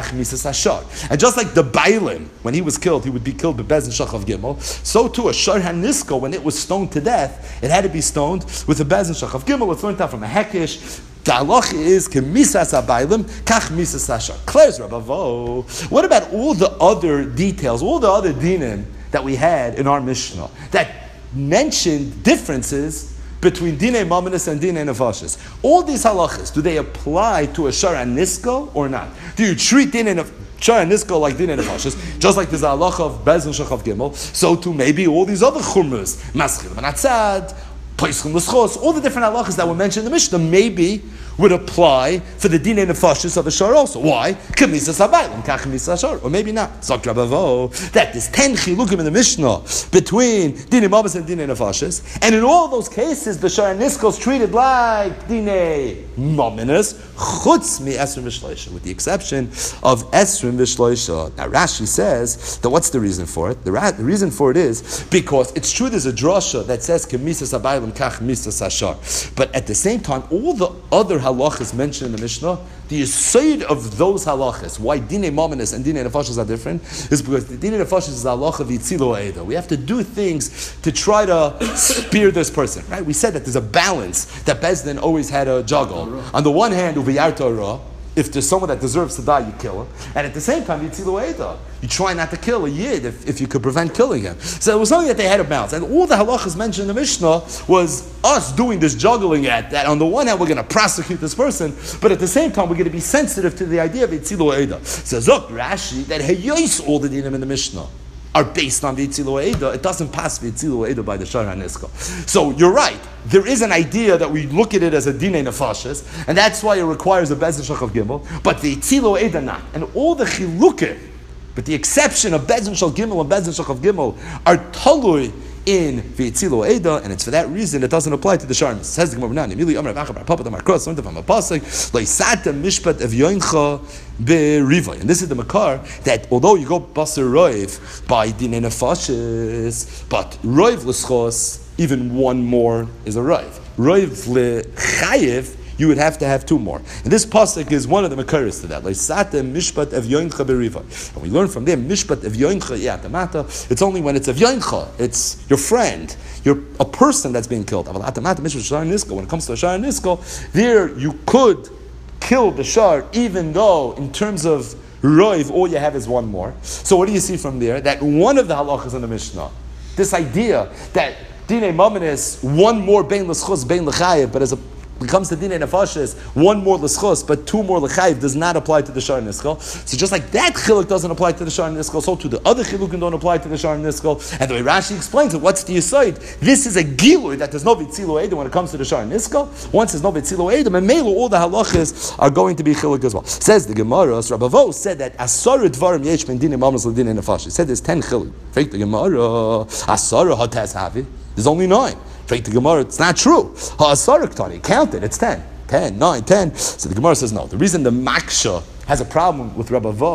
Speaker 1: And just like the Bailim, when he was killed, he would be killed by Bezin Shachav Gimel. So too, a Shar HaNiskal, when it was stoned to death, it had to be stoned with a Bezin Shachav Gimel. It's learned out from a Hekish. The halacha is Kemisas Abaylim, Kach Misas Ashar. Claire's Rabavo. What about all the other details, all the other dinim that we had in our Mishnah that mentioned differences between Dinei Mamonis and Dinei Nefashos? All these halachas, do they apply to a Shar HaNiskal or not? Do you treat Dinei Nefashos Shar HaNiskal like Dinei Nefashos, just like there's a halacha of Bezin Shachav Gimel? So too maybe all these other chumras, Maschil Manatzad, Paischim L'schos, all the different halachas that were mentioned in the Mishnah maybe would apply for the Dinei Nefashos of a Shar also. Why? Kemisas Habaylim, Kach Kemisas Shar. Or maybe not. Zok Rabavo, that there's ten chilukim in the Mishnah between Dinei Mamas and Dinei Nefashos, and in all those cases the Shar HaNiskal is treated like Dinei Mamonis, Chutz Mi Esrim V'Shloisha, with the exception of Esrim V'Shloisha. Now Rashi says that what's the reason for it? The, ra- the reason for it is because it's true there's a drasha that says Kemisas Habaylim, Kach Kemisas Ashar, but at the same time all the other halachas mentioned in the Mishnah, the yesod of those halachas, why Dinei Mamonis and Dinei Nefashos are different, is because the Dinei Nefashos is a halacha of Yitzilo Eida. We have to do things to try to spear this person, right? We said that there's a balance that Bezdin always had to juggle. On the one hand, Uviyarta Ra, if there's someone that deserves to die, you kill him. And at the same time, Yitzilo Eida. You try not to kill a Yid if, if you could prevent killing him. So it was something that they had to balance. And all the halachas mentioned in the Mishnah was us doing this juggling at that. On the one hand, we're going to prosecute this person, but at the same time, we're going to be sensitive to the idea of Yitzilo Eida. So Zok Rashi, that Hayos, all the dinim in the Mishnah are based on the Yitzilo Eida. It doesn't pass the Yitzilo Eida by the Shar HaNiskal. So you're right. There is an idea that we look at it as a Dinei Nefashos, and that's why it requires a Bezin Shachav Gimel, but the Yitzilo Eida not. And all the Chilukim, but the exception of Bezin Shal Gimel and Bezin Shachav Gimel, are Talui in V'Yitzilo Eida, and it's for that reason it doesn't apply to the Sharmis. Says the Gemara, Immediately Amar Rav Acha Bar Papa Damar Kros, learned from a pasuk, Leisata Mishpat Ev Yoincha Be'Rivai. And this is the Makar that although you go Basar Roiv by Dinei Nefashos, but Roiv L'Schos, even one more is a Roiv. Roiv L'Chayev, you would have to have two more. And this pasuk is one of the makaris to that. Leisate mishpat ev yoincha beriva. And we learn from there, mishpat ev yoincha yatamata. It's only when it's ev yoincha, it's your friend, you're a person that's being killed. When it comes to a shar nisko, there you could kill the shar, even though in terms of roiv, all you have is one more. So what do you see from there? That one of the halachas in the Mishnah, this idea that Dinei Mamonis, one more bein l'schus, bein l'chayev, but as a when it comes to Dinei Nefashos, one more l'schus, but two more l'chayiv does not apply to the Shar HaNiskal. So just like that chiluk doesn't apply to the Shar HaNiskal, so to the other chilukim don't apply to the Shar HaNiskal. And the way Rashi explains it, what's the yesod? This is a gilui that there's no Vitzilo Eidem when it comes to the Shar HaNiskal. Once there's no Vitzilo Eidem, and Melo, all the halachas are going to be chiluk as well. Says the Gemara, Rabavo said that Asara Dvarim Yesh Ben Dinei Mamonos LeDinei Nefashos. He said there's ten chiluk. Fake the Gemara, Asara Hatas Havi. There's only nine. Fake the Gemara, it's not true. Ha'asara Ktani, count it, it's ten. ten, nine, ten. So the Gemara says no. The reason the Maksha has a problem with Rabavo,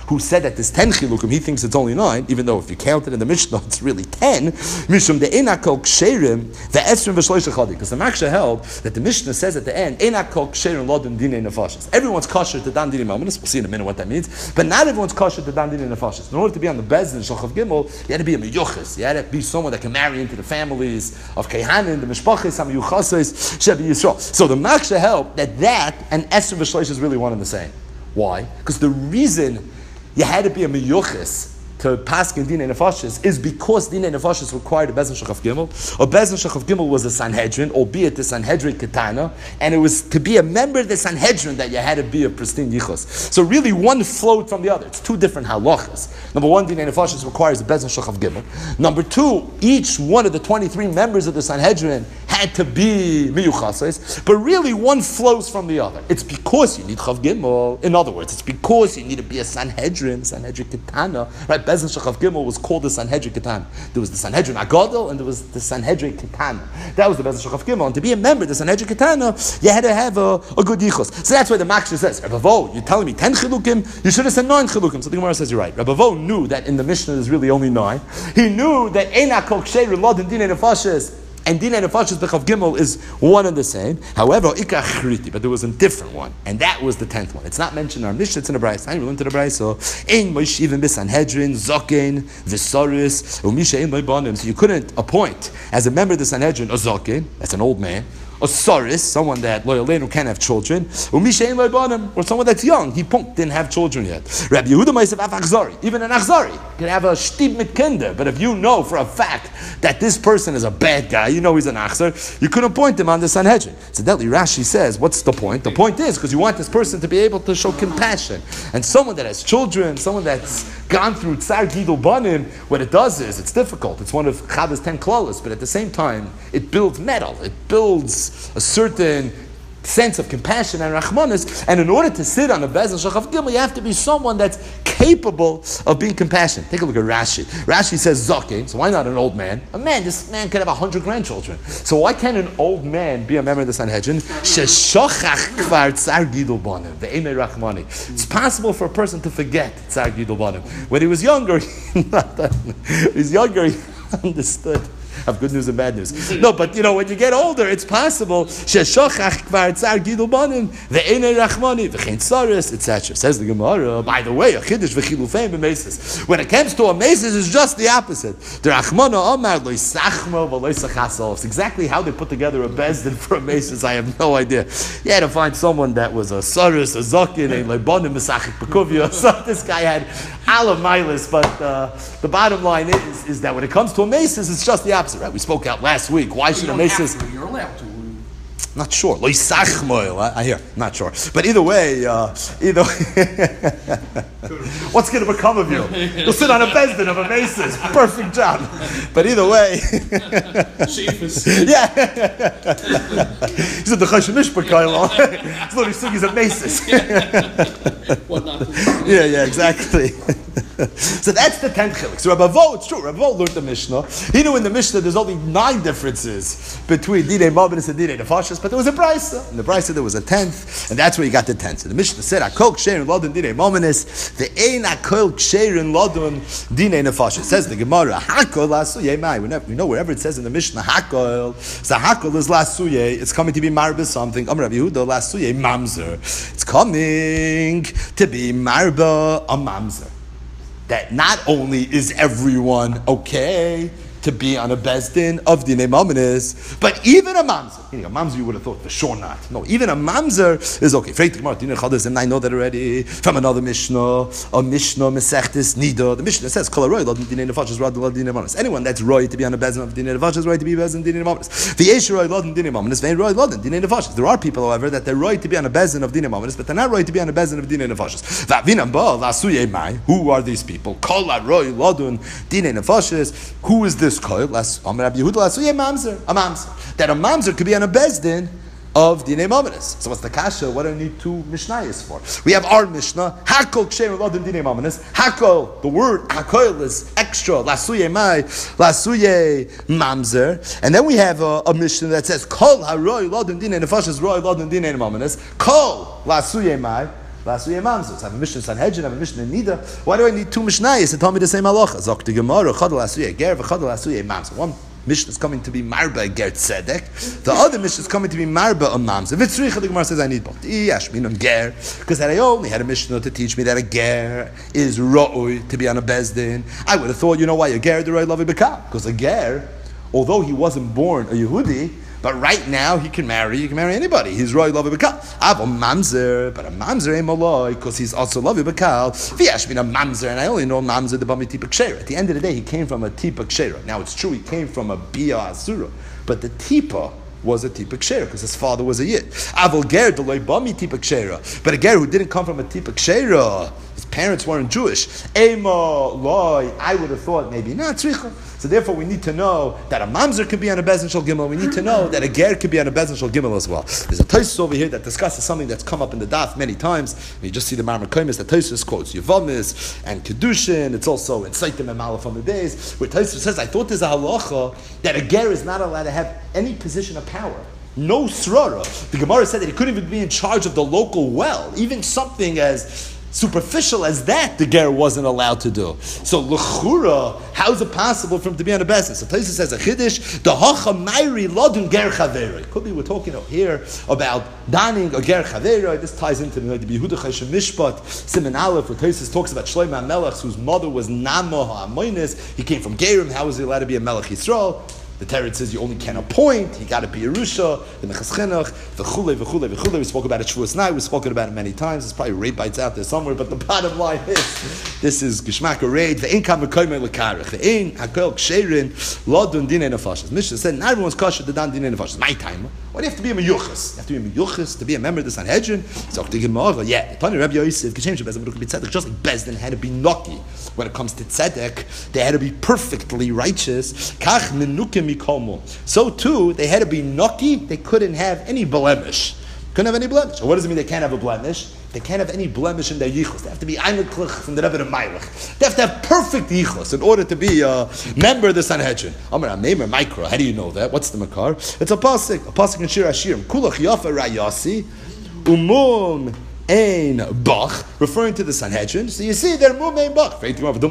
Speaker 1: who said that there's ten chilukim, he thinks it's only nine, even though if you count it in the Mishnah, it's really ten. Mishum de enakol ksherim the esrim v'shloisha chadi. Because the Maksha held that the Mishnah says at the end, enakol ksherim lodin dinei nefashis. Everyone's kosher to dan dinei mamonis. We'll see in a minute what that means. But not everyone's kosher to dan dinei nefashis. In order to be on the bezdin shulchan gimel, you had to be a miyuchas. You had to be someone that can marry into the families of kehanim, the mishpachis, hamiyuchasos, shebi yisrael. So the Maksha held that that and esrim v'shloisha is really one and the same. Why? Because the reason you had to be a miyuchas to paskin dinei nefashis is because dinei nefashis required a bezin shachaf gimel. A bezin shachaf gimel was a Sanhedrin, albeit the Sanhedrin Ketana, and it was to be a member of the Sanhedrin that you had to be a pristine yichus. So really, one flowed from the other. It's two different halachas. Number one, dinei nefashis requires a bezin shachaf gimel. Number two, each one of the twenty-three members of the Sanhedrin had to be miyuchases, but really one flows from the other. It's because you need chav gimel. In other words, it's because you need to be a Sanhedrin, Sanhedrin Ketana, right? Bezin Shechav Gimel was called the Sanhedrin Ketana. There was the Sanhedrin Agadol and there was the Sanhedrin Ketana. That was the Bezin Shechav Gimel. And to be a member of the Sanhedrin Ketana, you had to have a, a good yichus. So that's why the Maksha says, Rabbi Vo, you're telling me ten chilukim, you should have said nine chilukim. So the Gemara says you're right. Rabbi Vo knew that in the Mishnah there's really only nine. He knew that Eina Kol Ksher Lod and Dinei Nefashis and Dinei Nefashis B'Chav Gimel is one and the same. However, Ikach Chriti, but there was a different one, and that was the tenth one. It's not mentioned in our Mishnah, it's in the Brayso. I didn't learn to the Brayso. Ein Moishivim B'Sanhedrin, Zokein, Visoris, Umisha Ein Moibanim. So you couldn't appoint as a member of the Sanhedrin a Zokein, that's an old man, a Saris, someone that loyalenu can't have children, or someone that's young, he didn't have children yet. Rabbi Yehuda Meisav Achzari, even an Achzari can have a shtib mit kinder, but if you know for a fact that this person is a bad guy, you know he's an Achzar, you couldn't appoint him on the Sanhedrin. So Deli Rashi says, what's the point? The point is because you want this person to be able to show compassion, and someone that has children, someone that's gone through Tsar Gidul Banim, what it does is it's difficult. It's one of Chava's ten klalos, but at the same time it builds metal. It builds a certain sense of compassion and rachmanis, and in order to sit on a bezin shachaf gimel, you have to be someone that's capable of being compassionate. Take a look at Rashi. Rashi says zaken, so why not an old man? A man, this man could have a hundred grandchildren. So why can't an old man be a member of the Sanhedrin? Sheshachach kvar tsar gidul banim ve'emei rachmani. It's possible for a person to forget tsar gidul banim. When he was younger, he was younger, he understood. I have good news and bad news. No, but you know, when you get older, it's possible. Sheshochach kvar tsar gidul banim ve'enei rachmani v'chein tsaris, et cetera. Says the Gemara. By the way, a chiddush v'chilufein b'mesis. When it comes to a mesis, it's just the opposite. The rachmana amar lo yisachmo v'lo yisachasol. It's exactly how they put together a bezdin for a mesis. I have no idea. You had to find someone that was a saris, a zakin, a leibanim misachik bekuvia. So this guy had ala milas. But uh, the bottom line is, is that when it comes to a mesis, it's just the opposite. Right? We spoke out last week. Why should a mesis?
Speaker 2: You're allowed to.
Speaker 1: Not sure. Lo yisachmoil. I hear. Not sure. But either way, uh, either what's going to become of you? You'll sit on a bezdin of a mesis. Perfect job. But either way, yeah. He's at the Choshen Mishpah Koil. He's literally singing he's a mesis.
Speaker 2: What not to
Speaker 1: Yeah, yeah, exactly. So that's the tenth chilik. So Rabbi Vo, it's true. Rabbi Vo learned the Mishnah. He knew in the Mishnah there's only nine differences between dinei mamonis and dinei nefashis, but there was a brayso. In the brayso there was a tenth, and that's where you got the tenth. So the Mishnah said, "Akol ksherin lodun dinei mamonis, the ein akol ksherin lodun dinei nefashis." Says the Gemara, "Hakol lasuye mai." We know wherever it says in the Mishnah, "Hakol," so "Hakol" is lasuye. It's coming to be marba something. Amar Rabbi Yehuda lasuye mamzer. It's coming to be marba a mamzer. That not only is everyone okay to be on a bezdin of dinei mamonis, but even a mamzer. You know, a mamzer you would have thought for sure not. No, even a mamzer is okay. I know that already from another Mishnah, a Mishnah Mesechtes Nida. The Mishnah says, anyone that's roy to be on a bezdin of dinei nefashis is roy to be bezdin dinei mamonis. There are people, however, that they're roy to be on a bezdin of dinei mamonis, but they're not roy to be on a bezdin of dinei nefashis. Who are these people? Who is this? This koil, mamzer, a mamzer. That a mamzer could be on a bezdin of dinei mamonis. So what's the kasha? What do I need two mishnayos for? We have our mishnah, hakol kshem lodin dinei mamonis. Hakol, the word hakol is extra, lasuye mai, lasuye mamzer. And then we have a, a mishnah that says kol haroy lodin dinei nefashis roy lodin dinei mamonis. Kol lasuye mai. Lasuye Mamzer. So I have a Mishnah in Sanhedrin, I have a Mishnah in Nida. Why do I need two Mishnayos to tell me the same halacha? Zok the Gemara, Chad Lasuye Ger, V'Chad Lasuye Mamzer. One Mishnah is coming to be Marba Ger Tzedek. The other Mishnah is coming to be Marba on Mamzer. Vitzricha, the Gemara says I need both. Yashmin on Ger, because had I only had a Mishnah to teach me that a Ger is Ra'ui to be on a Bezdin, I would have thought, you know why a Ger the Ra'ui Lavi Bekal? Because a Ger, although he wasn't born a Yehudi, but right now he can marry, he can marry anybody. He's Roy Lavi Bekal. I have a Mamzer, but a Mamzer ain't Maloi, because he's also Lavi Bekal. V'yashmin a Mamzer, and I only know Mamzer the Bami Tipa Kshera. At the end of the day, he came from a Tipa Kshera. Now it's true, he came from a Bia Asura, but the Tipa was a Tipa Kshera, because his father was a Yid. Avol Ger, the Loi Bami Tipa Kshera. But a Ger who didn't come from a Tipa Kshera, his parents weren't Jewish. Ema Loi, I would have thought maybe not Tzricha. So therefore, we need to know that a mamzer could be on a bezin shel gimel. We need to know that a ger could be on a bezin shel gimel as well. There's a Tosfos over here that discusses something that's come up in the daf many times. You just see the Marmar Kaimis that Tosfos quotes Yevamis and Kedushin. It's also in Saitim and Malach from the days where Tosfos says, "I thought there's a halacha that a ger is not allowed to have any position of power." No srara. The Gemara said that he couldn't even be in charge of the local well, even something as superficial as that, the ger wasn't allowed to do. So l'chura, how is it possible for him to be on a beis? So Tosfos says a chiddush, the hacha mayri lodun ger chaveri. Could be we're talking here about donning a ger chaveri. This ties into the Yehuda Choshen Mishpat Siman Aleph, where Tosfos talks about Shlomo HaMelech, whose mother was Namo HaAmonis. He came from Gerim. How was he allowed to be a Melech Yisrael? The Torah says you only can appoint, you got to be Yerusha, the Mechas Chinuch, the Chule, the Chule, the Chule. We spoke about it Shavuos night, we've spoken about it many times. There's probably raid bites out there somewhere, but the bottom line is, this is Geshmak a raid, the Ein Kam Mekoyme Lekarech, the Ein Hakel Ksherin, Lodun Dinei Nefashas. Mishnah said, not everyone's kosher to don Dinei Nefashas. My time. Why do you have to be a Meyuchas? You have to be a Meyuchas to be a member of the Sanhedrin? So the Gemara, yeah, Tani Rabbi Yosef, Geshem Shebezin Baruch B'Tzedek, just like Bezdin had to be Noki. When it comes to Tzedek, they had to be perfectly righteous. Kach Menukim Mikomo. So too, they had to be Noki, they couldn't have any blemish. Couldn't have any blemish. So what does it mean they can't have a blemish? They can't have any blemish in their yichus. They have to be eineklich from the Rebbe to Meilech. They have to have perfect yichus in order to be a member of the Sanhedrin. Amar Amemer Mikra. How do you know that? What's the makar? It's a pasuk. A pasuk in Shir Hashirim. Kulach Yafa Rayasi Umum Ein Bach, referring to the Sanhedrin. So you see, they're Mum Ein Bach.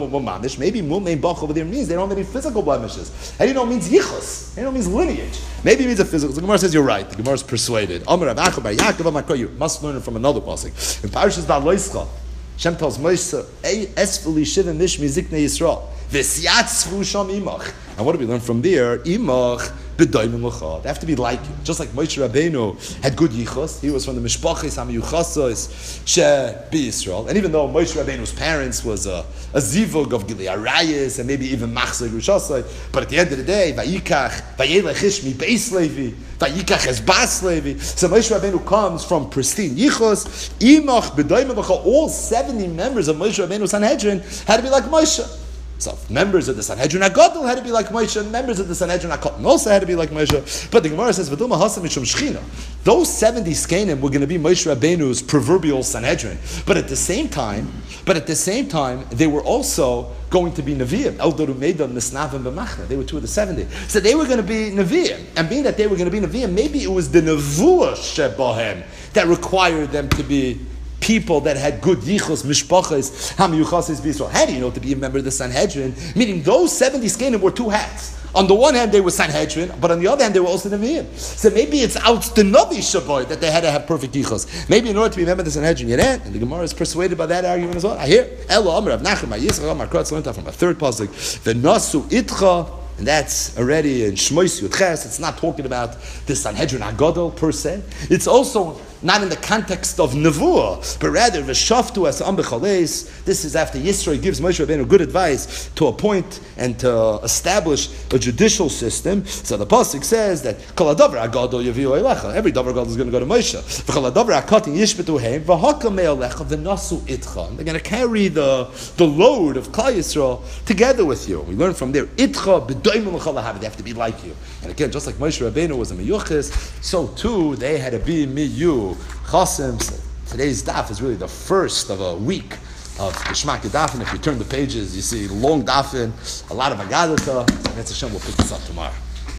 Speaker 1: Maybe Mum Ein Bach over there means they don't have any physical blemishes. How do you know it means yichus? How do you know it means lineage? Maybe it means a physical. The Gemara says you're right. The Gemara is persuaded. Amar Rav Acha bar Yaakov Amar Kol. You must learn it from another pasuk. In Parashas Ba'aloischa, Shem tells Moshe, "Esfuli shivim mish miziknei Yisrael v'siyatzvu sham imach." And what do we learn from there? Imach b'doimim l'cha. They have to be like you. Just like Moshe Rabbeinu had good yichus. He was from the mishpachis hamiyuchasos she b'Yisrael. And even though Moshe Rabbeinu's parents was a, a zivug of Gilei Arayis and maybe even machzor Yerushalayim, but at the end of the day, vayikach vayelech ishmi beis Levi vayikach es bas Levi. So Moshe Rabbeinu comes from pristine yichus. Imach b'doimim l'cha. All seventy members of Moshe Rabbeinu's Sanhedrin had to be like Moshe. So members of the Sanhedrin HaGadol had to be like Moshe, and members of the Sanhedrin HaKatan also had to be like Moshe. But the Gemara says, "V'duma hasam mishum shchina." Those seventy skenim were going to be Moshe Rabbeinu's proverbial Sanhedrin. But at the same time, but at the same time, they were also going to be Nevi'im. Eldoru Meidon, Misnavim, B'machna. They were two of the seventy. So they were going to be Nevi'im. And being that they were going to be Nevi'im, maybe it was the Nevuah Shebahem that required them to be people that had good yichus, mishpachas, hamiyuchasis b'Yisrael. How do you know to be a member of the Sanhedrin? Meaning those seventy skenim were two hats. On the one hand, they were Sanhedrin, but on the other hand, they were also Nevi'im. So maybe it's out the Navi Shaboy that they had to have perfect yichus. Maybe in order to be a member of the Sanhedrin, you're in, and the Gemara is persuaded by that argument as well. I hear. Elo Amar Rav Nachum Yisrael Amar Kratz learned that from a third pasuk. The Nasu Itcha. And that's already in Shmois Yudches. It's not talking about the Sanhedrin HaGadol per se. It's also not in the context of Nevuah, but rather V'shaftu as Am B'chaleis. This is after Yisro gives Moshe Rabbeinu good advice to appoint and to establish a judicial system. So the pasuk says that Kol Hadavar HaGadol Yaviu Eilecha. Every Davar Gadol is going to go to Moshe. V'Kol Hadavar HaKatin Yishbetu Heim V'Hakam Me'alecha V'Nasu Itcha. They're going to carry the the load of Klal Yisrael together with you. We learn from there Itcha B'Doimim L'Chalahav. They have to be like you. And again, just like Moshe Rabbeinu was a miyuchis, so too they had to be miyu chasim. So today's daf is really the first of a week of Geshmak Dafin. If you turn the pages, you see long dafin, a lot of agadata. That's Hashem. We'll pick this up tomorrow.